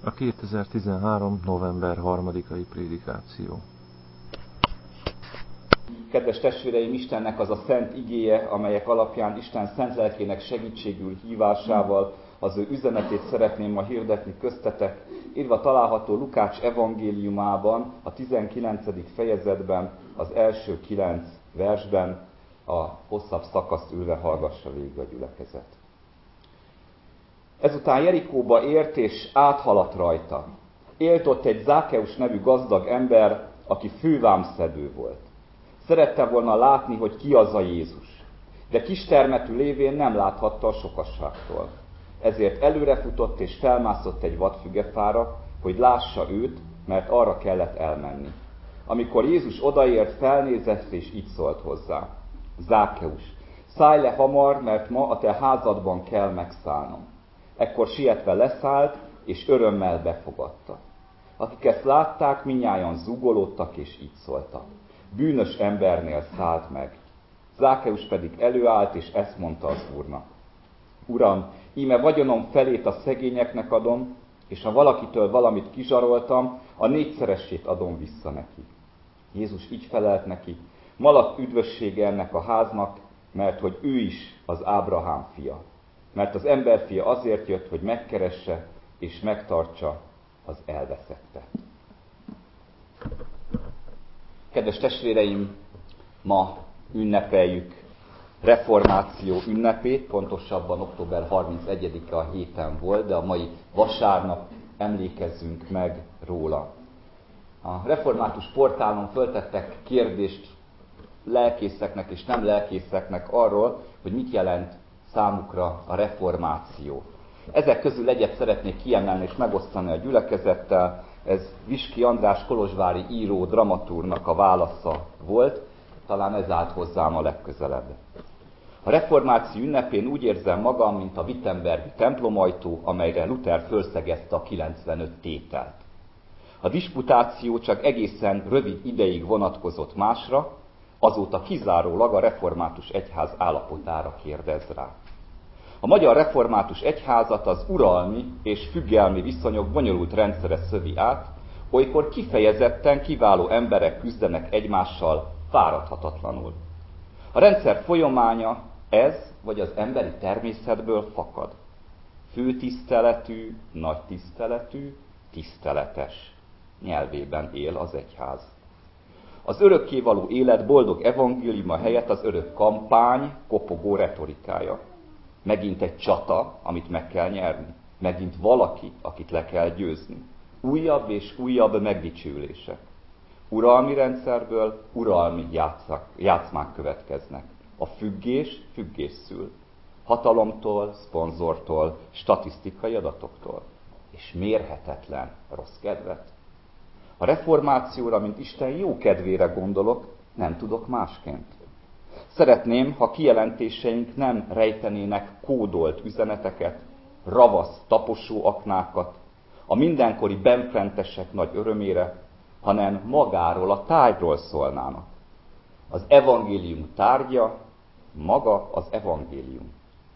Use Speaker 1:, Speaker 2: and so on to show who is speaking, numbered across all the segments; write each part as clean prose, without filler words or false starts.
Speaker 1: A 2013. november 3-ai prédikáció.
Speaker 2: Kedves testvéreim, Istennek az a szent igéje, amelyek alapján Isten szent lelkének segítségül hívásával az ő üzenetét szeretném ma hirdetni köztetek, írva található Lukács evangéliumában, a 19. fejezetben, az első 9 versben. A hosszabb szakaszt ülve hallgassa végig a gyülekezet. Ezután Jerikóba ért és áthaladt rajta. Élt ott egy Zákeus nevű gazdag ember, aki fővámszedő volt. Szerette volna látni, hogy ki az a Jézus, de kistermetű lévén nem láthatta a sokasságtól. Ezért előrefutott és felmászott egy vadfügefára, hogy lássa őt, mert arra kellett elmenni. Amikor Jézus odaért, felnézett és így szólt hozzá: Zákeus, szállj le hamar, mert ma a te házadban kell megszállnom. Ekkor sietve leszállt, és örömmel befogadta. Akik ezt látták, mindnyájan zúgolódtak, és így szóltak: bűnös embernél szállt meg. Zákeus pedig előállt, és ezt mondta az Úrnak: Uram, íme vagyonom felét a szegényeknek adom, és ha valakitől valamit kizsaroltam, a 4-szeresét adom vissza neki. Jézus így felelt neki: malatt üdvössége ennek a háznak, mert hogy ő is az Ábrahám fia. Mert az emberfia azért jött, hogy megkeresse és megtartsa az elveszettet. Kedves testvéreim, ma ünnepeljük reformáció ünnepét, pontosabban október 31-e a héten volt, de a mai vasárnap emlékezzünk meg róla. A református portálon föltettek kérdést lelkészeknek és nem lelkészeknek arról, hogy mit jelent számukra a reformáció. Ezek közül egyet szeretnék kiemelni és megosztani a gyülekezettel. Ez Viski András kolozsvári író, dramatúrnak a válasza volt, talán ez állt hozzám a legközelebb. A reformáció ünnepén úgy érzem magam, mint a wittenbergi templomajtó, amelyre Luther fölszegezte a 95 tételt. A disputáció csak egészen rövid ideig vonatkozott másra, azóta kizárólag a református egyház állapotára kérdez rá. A magyar református egyházat az uralmi és függelmi viszonyok bonyolult rendszere szövi át, olykor kifejezetten kiváló emberek küzdenek egymással fáradhatatlanul. A rendszer folyamánya ez vagy az emberi természetből fakad. Főtiszteletű, nagy tiszteletű, tiszteletes nyelvében él az egyház. Az örökkévaló élet boldog evangéliuma helyett az örök kampány, kopogó retorikája. Megint egy csata, amit meg kell nyerni. Megint valaki, akit le kell győzni. Újabb és újabb megdicsőlések. Uralmi rendszerből uralmi játszmák következnek. A függés szül. Hatalomtól, szponzortól, statisztikai adatoktól. És mérhetetlen rossz kedvet. A reformációra, mint Isten jó kedvére gondolok, nem tudok másként. Szeretném, ha kijelentéseink nem rejtenének kódolt üzeneteket, ravasz taposóaknákat, a mindenkori benfentesek nagy örömére, hanem magáról, a tárgyról szólnának. Az evangélium tárgya maga az evangélium.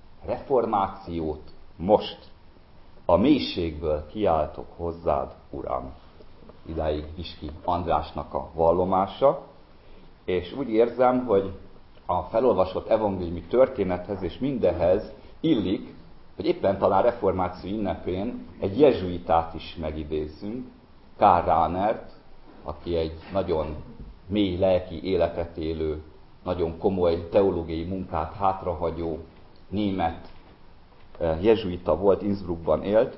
Speaker 2: Reformációt most a mélységből kiáltok hozzád, Uram. Idáig Viski Andrásnak a vallomása, és úgy érzem, hogy a felolvasott evangéliumi történethez és mindehez illik, hogy éppen talán reformáció ünnepén egy jezsuitát is megidézzünk, Karl Rahnert, aki egy nagyon mély lelki életet élő, nagyon komoly teológiai munkát hátrahagyó német jezsuita volt, Innsbruckban élt.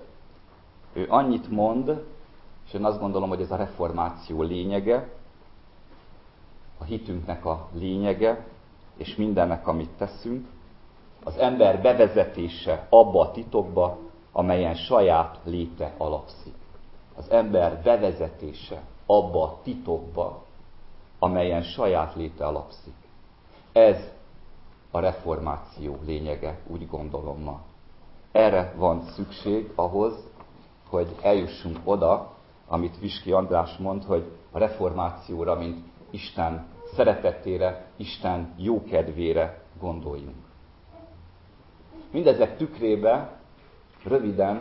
Speaker 2: Ő annyit mond, és én azt gondolom, hogy ez a reformáció lényege, a hitünknek a lényege, és mindennek, amit teszünk, az ember bevezetése abba a titokba, amelyen saját léte alapszik. Az ember bevezetése abba a titokba, amelyen saját léte alapszik. Ez a reformáció lényege, úgy gondolom ma. Erre van szükség ahhoz, hogy eljussunk oda, amit Viski András mond, hogy a reformációra, mint Isten szeretetére, Isten jókedvére gondoljunk. Mindezek tükrébe röviden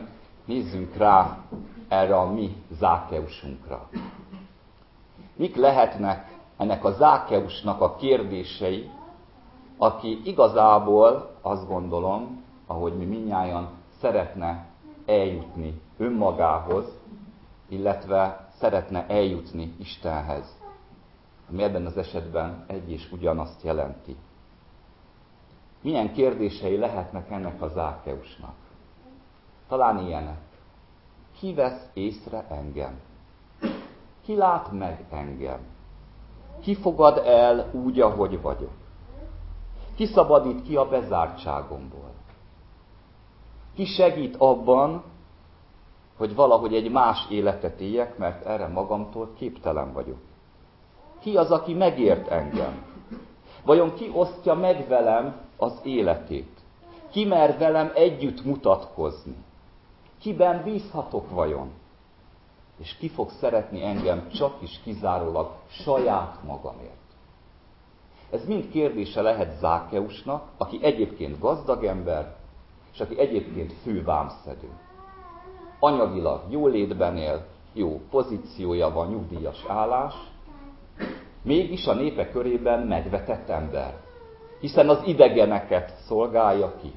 Speaker 2: nézzünk rá erre a mi Zákeusunkra. Mik lehetnek ennek a Zákeusnak a kérdései, aki igazából, azt gondolom, ahogy mi mindnyájan szeretne eljutni önmagához, illetve szeretne eljutni Istenhez, ami ebben az esetben egy és ugyanazt jelenti. Milyen kérdései lehetnek ennek a Zákeusnak? Talán ilyenek. Ki vesz észre engem? Ki lát meg engem? Ki fogad el úgy, ahogy vagyok? Ki szabadít ki a bezártságomból? Ki segít abban, hogy valahogy egy más életet éljek, mert erre magamtól képtelen vagyok? Ki az, aki megért engem? Vajon ki osztja meg velem az életét? Ki mer velem együtt mutatkozni? Kiben bízhatok vajon? És ki fog szeretni engem csak is kizárólag saját magamért? Ez mind kérdése lehet Zákeusnak, aki egyébként gazdag ember, és aki egyébként fő vámszedő. Anyagilag jólétben él, jó pozíciója van, nyugdíjas állás, mégis a népe körében megvetett ember, hiszen az idegeneket szolgálja ki.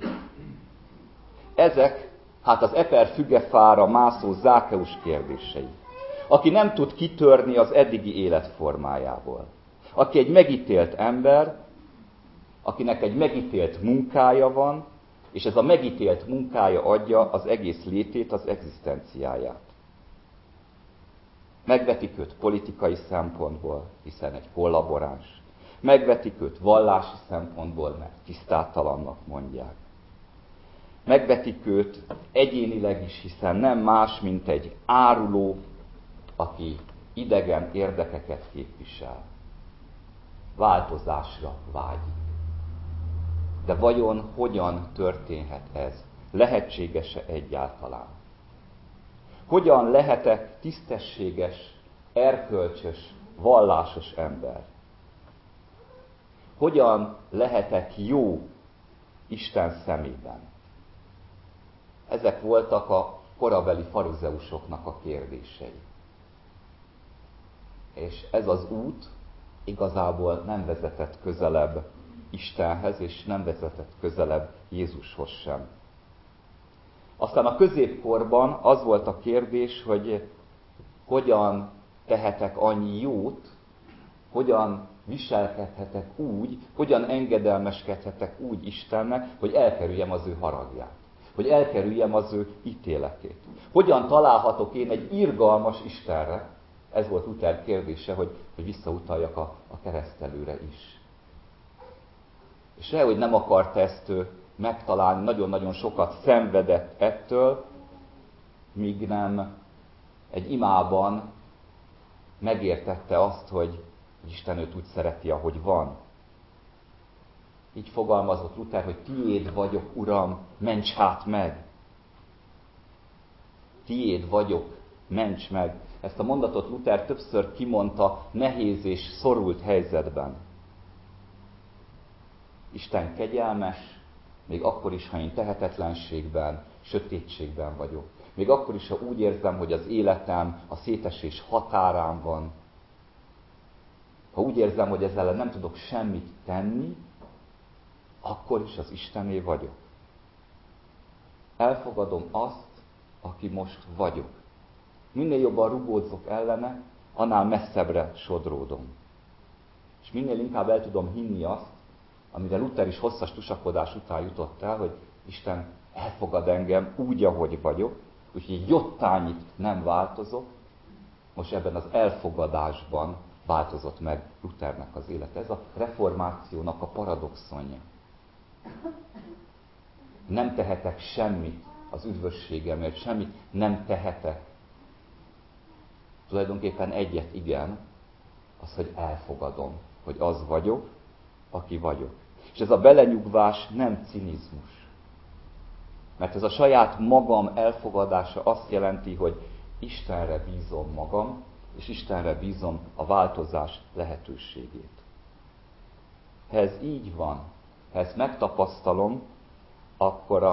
Speaker 2: Ezek hát az eper fügefára mászó Zákeus kérdései. Aki nem tud kitörni az eddigi életformájából. Aki egy megítélt ember, akinek egy megítélt munkája van, és ez a megítélt munkája adja az egész létét, az egzisztenciáját. Megvetik őt politikai szempontból, hiszen egy kollaboráns. Megvetik őt vallási szempontból, mert tisztátalannak mondják. Megvetik őt egyénileg is, hiszen nem más, mint egy áruló, aki idegen érdekeket képvisel. Változásra vágyik. De vajon hogyan történhet ez? Lehetséges-e egyáltalán? Hogyan lehetek tisztességes, erkölcsös, vallásos ember? Hogyan lehetek jó Isten szemében? Ezek voltak a korabeli farizeusoknak a kérdései. És ez az út igazából nem vezetett közelebb Istenhez, és nem vezetett közelebb Jézushoz sem. Aztán a középkorban az volt a kérdés, hogy hogyan tehetek annyi jót, hogyan viselkedhetek úgy, hogyan engedelmeskedhetek úgy Istennek, hogy elkerüljem az ő haragját, hogy elkerüljem az ő ítéletét. Hogyan találhatok én egy irgalmas Istenre? Ez volt Luther kérdése, hogy visszautaljak a keresztelőre is. És sehogy nem akarta ezt megtalálni, nagyon-nagyon sokat szenvedett ettől, míg nem egy imában megértette azt, hogy Isten őt úgy szereti, ahogy van. Így fogalmazott Luther, hogy tiéd vagyok, Uram, ments hát meg! Tiéd vagyok, ments meg! Ezt a mondatot Luther többször kimondta nehéz és szorult helyzetben. Isten kegyelmes, még akkor is, ha én tehetetlenségben, sötétségben vagyok. Még akkor is, ha úgy érzem, hogy az életem a szétesés határán van. Ha úgy érzem, hogy ezzel nem tudok semmit tenni, akkor is az Istené vagyok. Elfogadom azt, aki most vagyok. Minél jobban rugódzok ellene, annál messzebbre sodródom. És minél inkább el tudom hinni azt, amire Luther is hosszas tusakodás után jutott el, hogy Isten elfogad engem úgy, ahogy vagyok, úgyhogy egy jottányit nem változok. Most ebben az elfogadásban változott meg Luthernek az élete. Ez a reformációnak a paradoxonja. Nem tehetek semmit az üdvösségemért, semmit nem tehetek. Tulajdonképpen egyet igen, az, hogy elfogadom, hogy az vagyok, aki vagyok. És ez a belenyugvás nem cinizmus. Mert ez a saját magam elfogadása azt jelenti, hogy Istenre bízom magam, és Istenre bízom a változás lehetőségét. Ha ez így van, ha ezt megtapasztalom, akkor a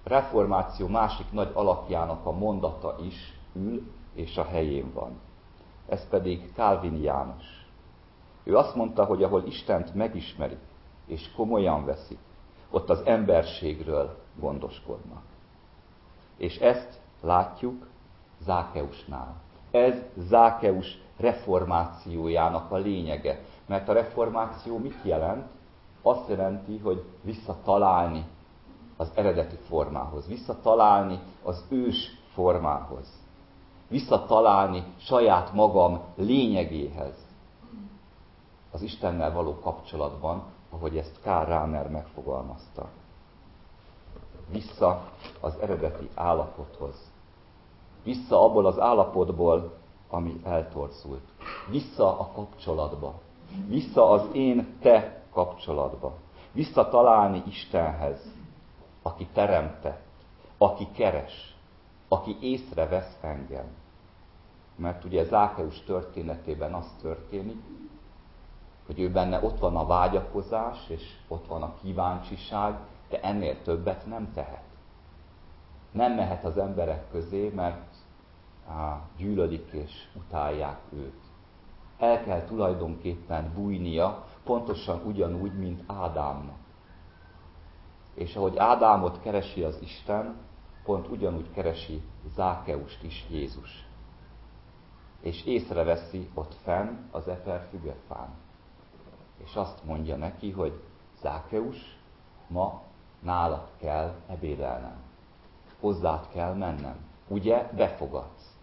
Speaker 2: reformáció másik nagy alakjának a mondata is ül és a helyén van. Ez pedig Calvin János. Ő azt mondta, hogy ahol Istent megismerik és komolyan veszik, ott az emberségről gondoskodnak. És ezt látjuk Zákeusnál. Ez Zákeus reformációjának a lényege. Mert a reformáció mit jelent? Azt jelenti, hogy visszatalálni az eredeti formához, visszatalálni az ős formához, visszatalálni saját magam lényegéhez, az Istennel való kapcsolatban, ahogy ezt Karl Rahner megfogalmazta. Vissza az eredeti állapothoz. Vissza abból az állapotból, ami eltorzult. Vissza a kapcsolatba. Vissza az én-te kapcsolatba. Visszatalálni Istenhez, aki teremtett, aki keres, aki észrevesz engem. Mert ugye Zákeus történetében az történik, hogy ő benne ott van a vágyakozás, és ott van a kíváncsiság, de ennél többet nem tehet. Nem mehet az emberek közé, mert gyűlölik és utálják őt. El kell tulajdonképpen bújnia, pontosan ugyanúgy, mint Ádámnak. És ahogy Ádámot keresi az Isten, pont ugyanúgy keresi Zákeust is Jézus. És észreveszi ott fenn az eper fügefán. És azt mondja neki, hogy Zákeus, ma nálad kell ebédelnem. Hozzád kell mennem. Ugye befogadsz.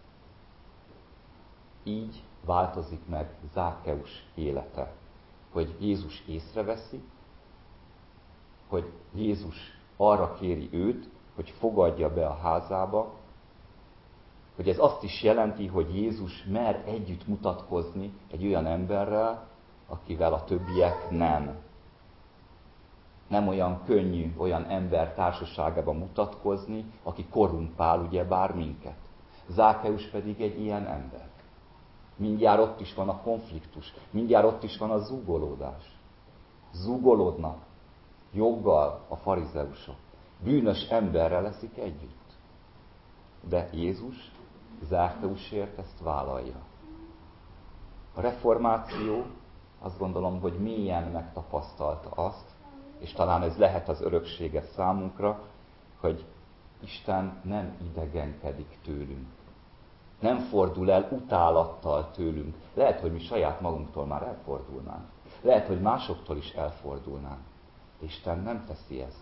Speaker 2: Így változik meg Zákeus élete. Hogy Jézus észreveszi, hogy Jézus arra kéri őt, hogy fogadja be a házába, hogy ez azt is jelenti, hogy Jézus mer együtt mutatkozni egy olyan emberrel, akivel a többiek nem. Nem olyan könnyű olyan ember társaságában mutatkozni, aki korrumpál ugyebár minket. Zákeus pedig egy ilyen ember. Mindjárt ott is van a konfliktus, mindjárt ott is van a zúgolódás. Zúgolódnak joggal a farizeusok. Bűnös emberrel leszik együtt. De Jézus Zákeusért ezt vállalja. A reformáció azt gondolom, hogy mélyen megtapasztalta azt, és talán ez lehet az öröksége számunkra, hogy Isten nem idegenkedik tőlünk. Nem fordul el utálattal tőlünk. Lehet, hogy mi saját magunktól már elfordulnánk. Lehet, hogy másoktól is elfordulnánk. Isten nem teszi ezt.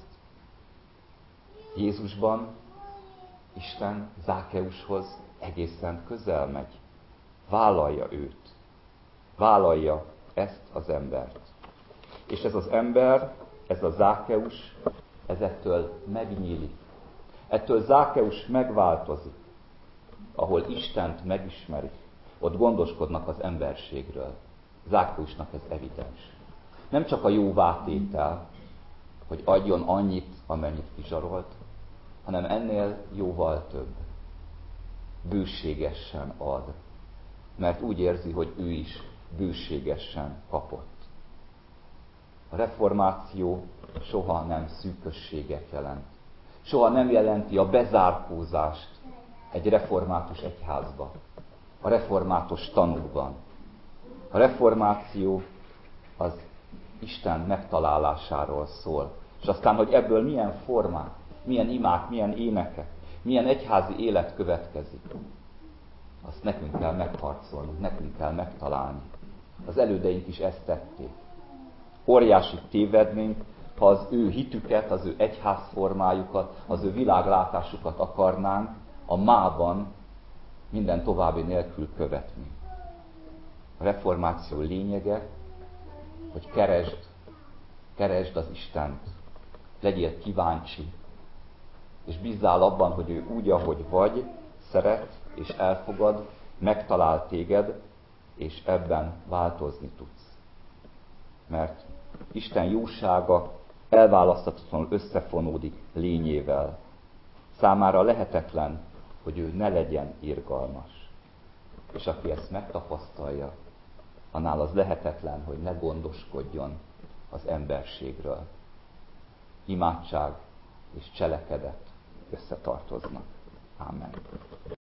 Speaker 2: Jézusban Isten Zákeushoz egészen közel megy. Vállalja őt. Vállalja ezt az embert. És ez az ember, ez a Zákeus, ez ettől megnyílik. Ettől Zákeus megváltozik. Ahol Istent megismerik, ott gondoskodnak az emberségről. Zákeusnak ez evidens. Nem csak a jóvátétel, hogy adjon annyit, amennyit kizsarolt, hanem ennél jóval több. Bőségesen ad. Mert úgy érzi, hogy ő is bőségesen kapott. A reformáció soha nem szűkösséget jelent. Soha nem jelenti a bezárkózást egy református egyházba, a református tanúkban. A reformáció az Isten megtalálásáról szól. És aztán, hogy ebből milyen formák, milyen imák, milyen énekek, milyen egyházi élet következik, azt nekünk kell megharcolni, nekünk kell megtalálni. Az elődeink is ezt tették. Óriási tévednénk, ha az ő hitüket, az ő egyházformájukat, az ő világlátásukat akarnánk a mában minden további nélkül követni. A reformáció lényege, hogy keresd az Istent, legyél kíváncsi, és bízzál abban, hogy ő úgy, ahogy vagy, szeret és elfogad, megtalál téged, és ebben változni tudsz. Mert Isten jósága elválaszthatatlanul összefonódik lényével. Számára lehetetlen, hogy ő ne legyen irgalmas. És aki ezt megtapasztalja, annál az lehetetlen, hogy ne gondoskodjon az emberségről. Imádság és cselekedet összetartoznak. Amen.